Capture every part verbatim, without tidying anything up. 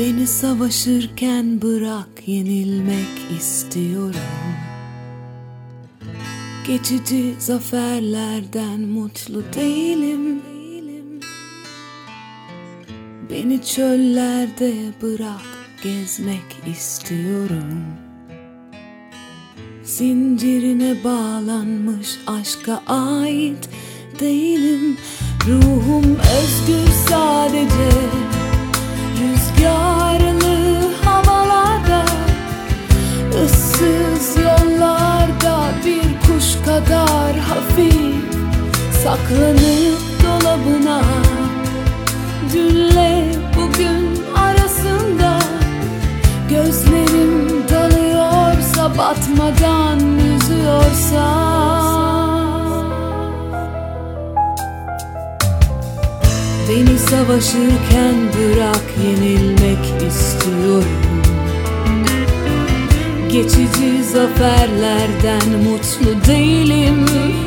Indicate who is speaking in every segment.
Speaker 1: Beni savaşırken bırak, yenilmek istiyorum. Geçici zaferlerden mutlu değilim. Beni çöllerde bırak, gezmek istiyorum. Zincirine bağlanmış aşka ait değilim. Ruhum özgür sadece, rüzgarlı havalarda, ıssız yollarda bir kuş kadar hafif saklanıp dolabına. Dünle bugün arasında gözlerim dalıyorsa, batmadan yüzüyorsa, beni savaşırken bırak, yenilmek istiyorum. Geçici zaferlerden mutlu değilim.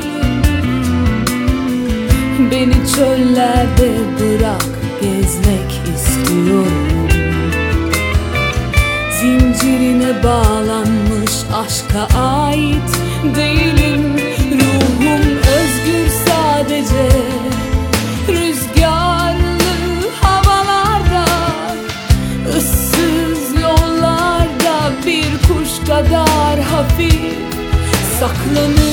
Speaker 1: Beni çöllerde bırak, gezmek istiyorum. Zincirine bağlanmış aşka ait değilim. Ruhum özgür sadece, rüzgarlı havalarda, ıssız yollarda bir kuş kadar hafif saklanır